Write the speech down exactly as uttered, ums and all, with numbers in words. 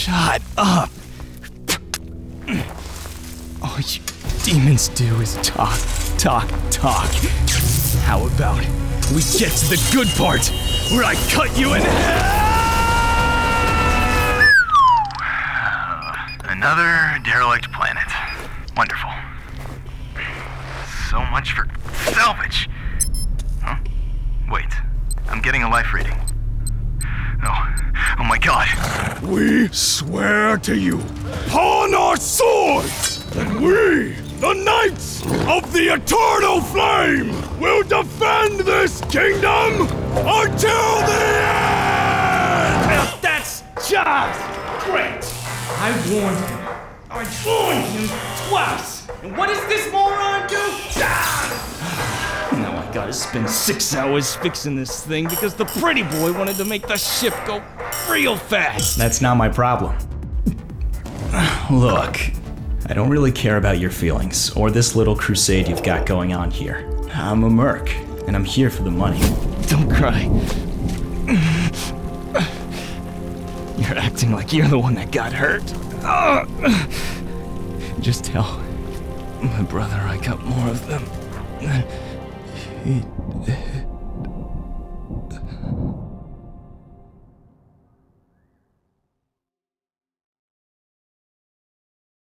Shut up. All you demons do is talk, talk, talk. How about we get to the good part, where I cut you in half? Another derelict planet. Wonderful. So much for salvage. Huh? Wait, I'm getting a life reading. Oh, oh my god. We swear to you, upon our swords, that we, the Knights of the Eternal Flame, will defend this kingdom until the end! Now that's just great. I warned him. I warned him twice. And what does this moron do? Ah! Now I gotta spend six hours fixing this thing because the pretty boy wanted to make the ship go real fast. That's not my problem. Look, I don't really care about your feelings or this little crusade you've got going on here. I'm a merc, and I'm here for the money. Don't cry. You're acting like you're the one that got hurt. Just tell my brother I got more of them than he did.